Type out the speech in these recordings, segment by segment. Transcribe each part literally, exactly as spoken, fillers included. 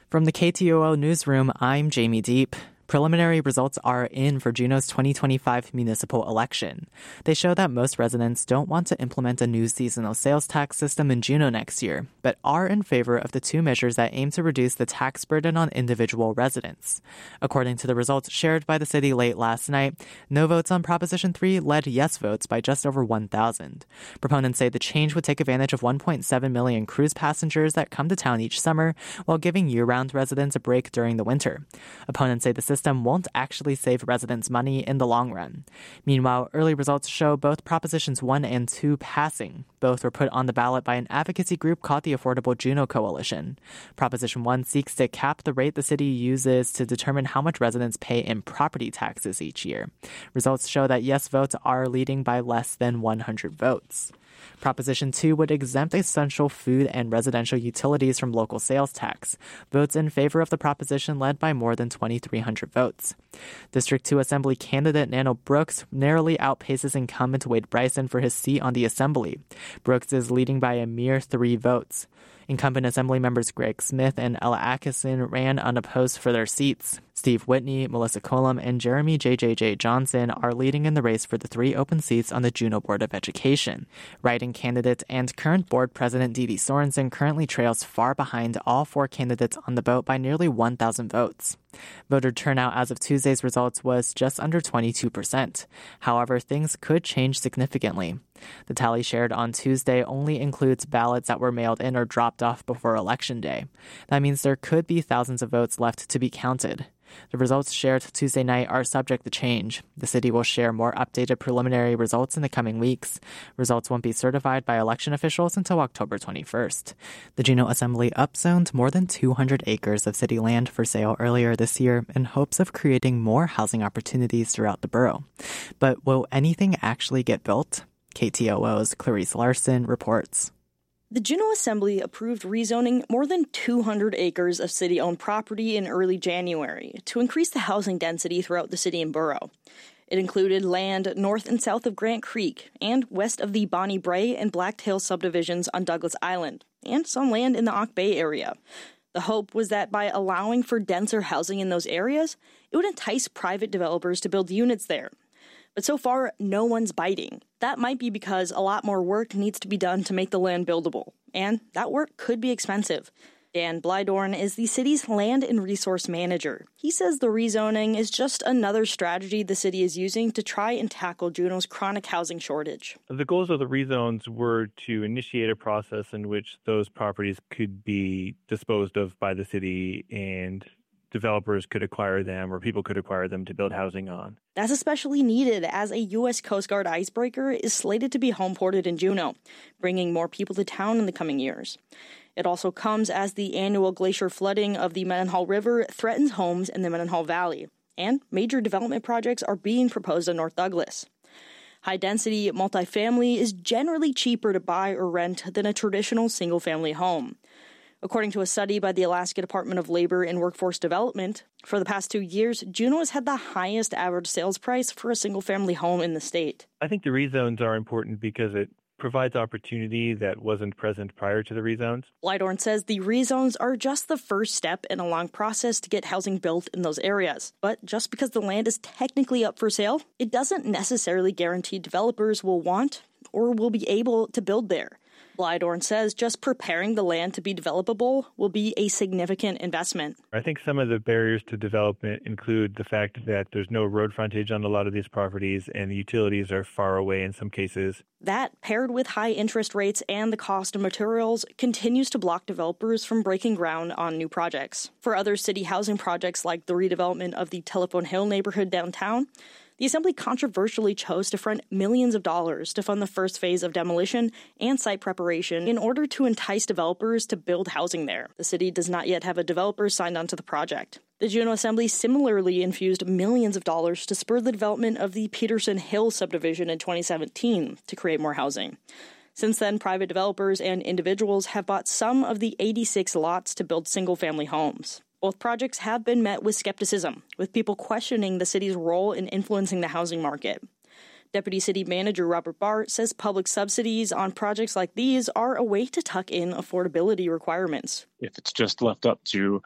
From the K T O O Newsroom, I'm Jamie Deep. Preliminary results are in for Juneau's twenty twenty-five municipal election. They show that most residents don't want to implement a new seasonal sales tax system in Juneau next year, but are in favor of the two measures that aim to reduce the tax burden on individual residents. According to the results shared by the city late last night, no votes on Proposition three led yes votes by just over one thousand. Proponents say the change would take advantage of one point seven million cruise passengers that come to town each summer, while giving year-round residents a break during the winter. Opponents say the system system won't actually save residents money in the long run. Meanwhile, early results show both Propositions one and two passing. Both were put on the ballot by an advocacy group called the Affordable Juneau Coalition. Proposition one seeks to cap the rate the city uses to determine how much residents pay in property taxes each year. Results show that yes votes are leading by less than one hundred votes. Proposition two would exempt essential food and residential utilities from local sales tax. Votes in favor of the proposition led by more than twenty-three hundred votes. District two Assembly candidate Nano Brooks narrowly outpaces incumbent Wade Bryson for his seat on the Assembly. Brooks is leading by a mere three votes. Incumbent Assembly members Greg Smith and Ella Atkinson ran unopposed for their seats. Steve Whitney, Melissa Colum, and Jeremy J J J Johnson are leading in the race for the three open seats on the Juneau Board of Education. Writing candidate and current board president Dee Dee Sorensen currently trails far behind all four candidates on the ballot by nearly one thousand votes. Voter turnout as of Tuesday's results was just under twenty-two percent. However, things could change significantly. The tally shared on Tuesday only includes ballots that were mailed in or dropped off before Election Day. That means there could be thousands of votes left to be counted. The results shared Tuesday night are subject to change. The city will share more updated preliminary results in the coming weeks. Results won't be certified by election officials until October twenty-first. The Juneau Assembly upzoned more than two hundred acres of city land for sale earlier this year in hopes of creating more housing opportunities throughout the borough. But will anything actually get built? K T O O's Clarice Larson reports. The Juneau Assembly approved rezoning more than two hundred acres of city-owned property in early January to increase the housing density throughout the city and borough. It included land north and south of Grant Creek and west of the Bonnie Bray and Blacktail subdivisions on Douglas Island, and some land in the Auk Bay area. The hope was that by allowing for denser housing in those areas, it would entice private developers to build units there. But so far, no one's biting. That might be because a lot more work needs to be done to make the land buildable, and that work could be expensive. Dan Blydorn is the city's land and resource manager. He says the rezoning is just another strategy the city is using to try and tackle Juneau's chronic housing shortage. The goals of the rezones were to initiate a process in which those properties could be disposed of by the city and developers could acquire them or people could acquire them to build housing on. That's especially needed as a U S Coast Guard icebreaker is slated to be homeported in Juneau, bringing more people to town in the coming years. It also comes as the annual glacier flooding of the Mendenhall River threatens homes in the Mendenhall Valley, and major development projects are being proposed in North Douglas. High-density multifamily is generally cheaper to buy or rent than a traditional single-family home. According to a study by the Alaska Department of Labor and Workforce Development, for the past two years, Juneau has had the highest average sales price for a single-family home in the state. I think the rezones are important because it provides opportunity that wasn't present prior to the rezones. Blydorn says the rezones are just the first step in a long process to get housing built in those areas. But just because the land is technically up for sale, it doesn't necessarily guarantee developers will want or will be able to build there. Blydorn says just preparing the land to be developable will be a significant investment. I think some of the barriers to development include the fact that there's no road frontage on a lot of these properties and the utilities are far away in some cases. That, paired with high interest rates and the cost of materials, continues to block developers from breaking ground on new projects. For other city housing projects like the redevelopment of the Telephone Hill neighborhood downtown, the Assembly controversially chose to front millions of dollars to fund the first phase of demolition and site preparation in order to entice developers to build housing there. The city does not yet have a developer signed onto the project. The Juneau Assembly similarly infused millions of dollars to spur the development of the Peterson Hill subdivision in twenty seventeen to create more housing. Since then, private developers and individuals have bought some of the eighty-six lots to build single-family homes. Both projects have been met with skepticism, with people questioning the city's role in influencing the housing market. Deputy City Manager Robert Barr says public subsidies on projects like these are a way to tuck in affordability requirements. If it's just left up to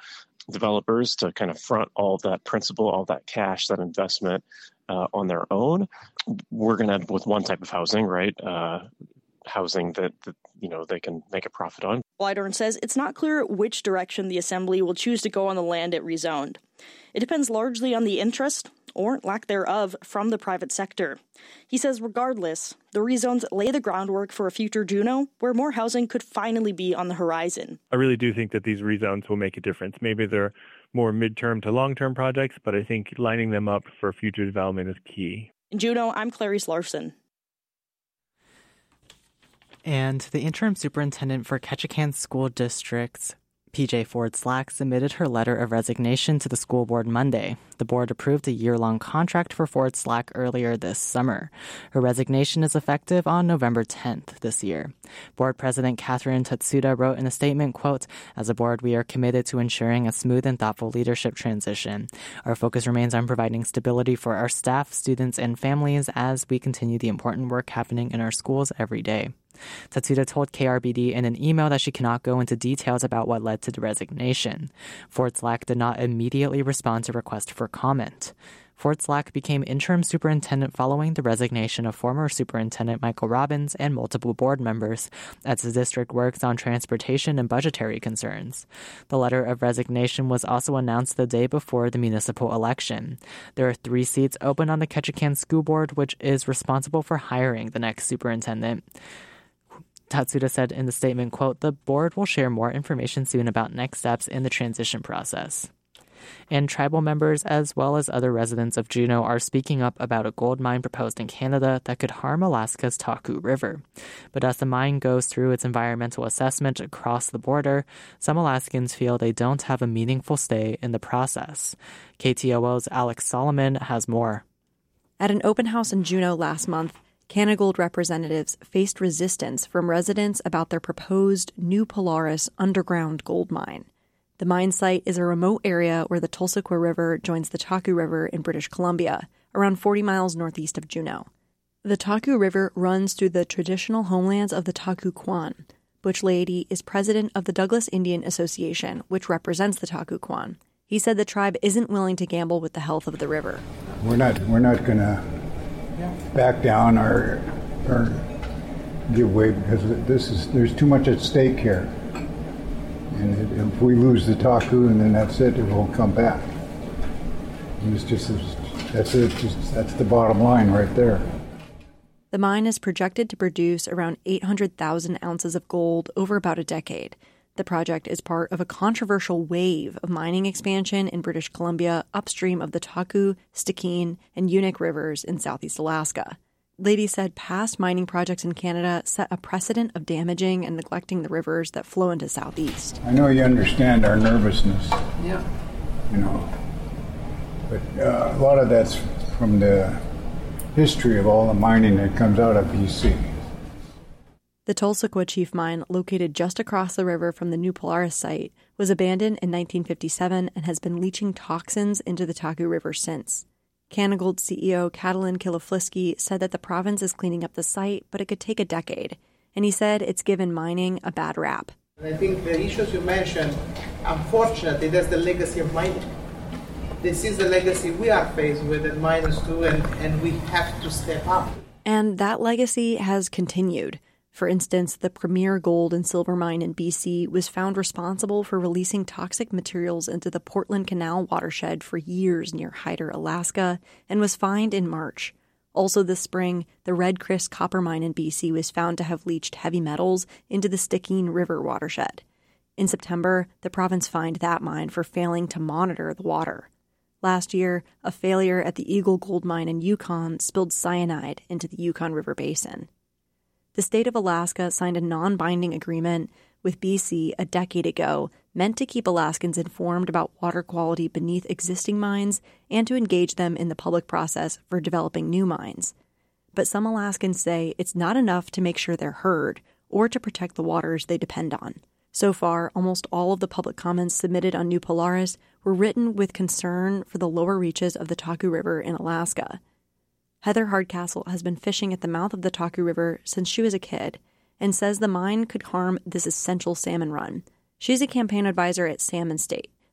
developers to kind of front all that principal, all that cash, that investment uh, on their own. We're going to end up with one type of housing, right? Uh, housing that, that, you know, they can make a profit on. Wydorn says it's not clear which direction the assembly will choose to go on the land it rezoned. It depends largely on the interest, or lack thereof, from the private sector. He says regardless, the rezones lay the groundwork for a future Juneau where more housing could finally be on the horizon. I really do think that these rezones will make a difference. Maybe they're more midterm to long-term projects, but I think lining them up for future development is key. In Juneau, I'm Clarice Larson. And the interim superintendent for Ketchikan School District's P J Ford Slack submitted her letter of resignation to the school board Monday. The board approved a year-long contract for Ford Slack earlier this summer. Her resignation is effective on November tenth this year. Board President Catherine Tatsuda wrote in a statement, quote, "As a board, we are committed to ensuring a smooth and thoughtful leadership transition. Our focus remains on providing stability for our staff, students, and families as we continue the important work happening in our schools every day." Tatsuda told K R B D in an email that she cannot go into details about what led to the resignation. Ford Slack did not immediately respond to requests for comment. Ford Slack became interim superintendent following the resignation of former Superintendent Michael Robbins and multiple board members as the district works on transportation and budgetary concerns. The letter of resignation was also announced the day before the municipal election. There are three seats open on the Ketchikan School Board, which is responsible for hiring the next superintendent. Tatsuda said in the statement, quote, "The board will share more information soon about next steps in the transition process." And tribal members, as well as other residents of Juneau, are speaking up about a gold mine proposed in Canada that could harm Alaska's Taku River. But as the mine goes through its environmental assessment across the border, some Alaskans feel they don't have a meaningful say in the process. K T O O's Alex Solomon has more. At an open house in Juneau last month, Canagold representatives faced resistance from residents about their proposed New Polaris underground gold mine. The mine site is a remote area where the Tulsaqua River joins the Taku River in British Columbia, around forty miles northeast of Juneau. The Taku River runs through the traditional homelands of the Taku Kwan. Butch Leidy is president of the Douglas Indian Association, which represents the Taku Kwan. He said the tribe isn't willing to gamble with the health of the river. We're not, we're not going to back down or, or give way because this is there's too much at stake here. And if we lose the Taku, and then that's it, it won't come back. And it's just that's it. Just, that's the bottom line right there. The mine is projected to produce around eight hundred thousand ounces of gold over about a decade. The project is part of a controversial wave of mining expansion in British Columbia upstream of the Taku, Stikine, and Unuk rivers in southeast Alaska. Leidy said past mining projects in Canada set a precedent of damaging and neglecting the rivers that flow into southeast. I know you understand our nervousness. Yeah. You know, but uh, a lot of that's from the history of all the mining that comes out of B C. The Tulsaqua Chief Mine, located just across the river from the New Polaris site, was abandoned in nineteen fifty-seven and has been leaching toxins into the Taku River since. Canagold C E O Catalin Kilafliski said that the province is cleaning up the site, but it could take a decade. And he said it's given mining a bad rap. I think the issues you mentioned, unfortunately, that's the legacy of mining. This is the legacy we are faced with at miners too, and, and we have to step up. And that legacy has continued. For instance, the premier gold and silver mine in B C was found responsible for releasing toxic materials into the Portland Canal watershed for years near Hyder, Alaska, and was fined in March. Also this spring, the Red Chris copper mine in B C was found to have leached heavy metals into the Stikine River watershed. In September, the province fined that mine for failing to monitor the water. Last year, a failure at the Eagle Gold Mine in Yukon spilled cyanide into the Yukon River Basin. The state of Alaska signed a non-binding agreement with B C a decade ago meant to keep Alaskans informed about water quality beneath existing mines and to engage them in the public process for developing new mines. But some Alaskans say it's not enough to make sure they're heard or to protect the waters they depend on. So far, almost all of the public comments submitted on New Polaris were written with concern for the lower reaches of the Taku River in Alaska. Heather Hardcastle has been fishing at the mouth of the Taku River since she was a kid and says the mine could harm this essential salmon run. She's a campaign advisor at Salmon State,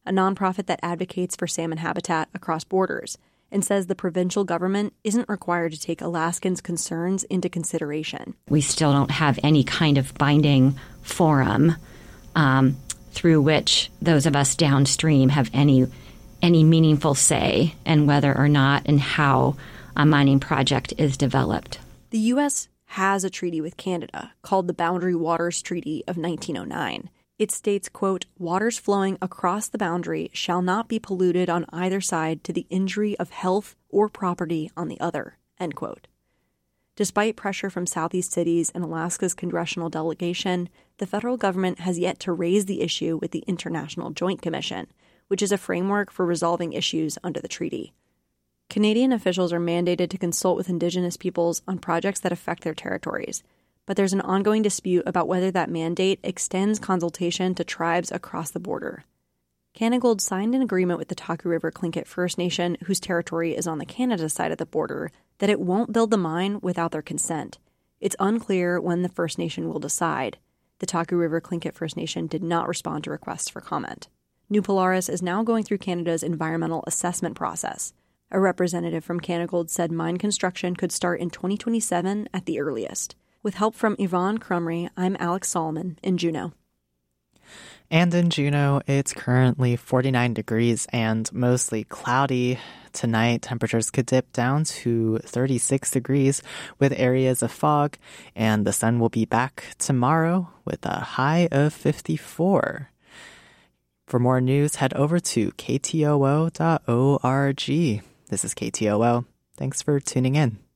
a nonprofit that advocates for salmon habitat across borders, and says the provincial government isn't required to take Alaskans' concerns into consideration. We still don't have any kind of binding forum um, through which those of us downstream have any any meaningful say in whether or not and how a mining project is developed. The U S has a treaty with Canada called the Boundary Waters Treaty of nineteen oh nine. It states, quote, waters flowing across the boundary shall not be polluted on either side to the injury of health or property on the other, end quote. Despite pressure from Southeast cities and Alaska's congressional delegation, the federal government has yet to raise the issue with the International Joint Commission, which is a framework for resolving issues under the treaty. Canadian officials are mandated to consult with Indigenous peoples on projects that affect their territories, but there's an ongoing dispute about whether that mandate extends consultation to tribes across the border. Canagold signed an agreement with the Taku River Tlingit First Nation, whose territory is on the Canada side of the border, that it won't build the mine without their consent. It's unclear when the First Nation will decide. The Taku River Tlingit First Nation did not respond to requests for comment. New Polaris is now going through Canada's environmental assessment process. A representative from Canagold said mine construction could start in twenty twenty-seven at the earliest. With help from Yvonne Crumry, I'm Alex Solomon in Juneau. And in Juneau, it's currently forty-nine degrees and mostly cloudy. Tonight, temperatures could dip down to thirty-six degrees with areas of fog, and the sun will be back tomorrow with a high of fifty-four. For more news, head over to k t o o dot org. This is K T O O. Thanks for tuning in.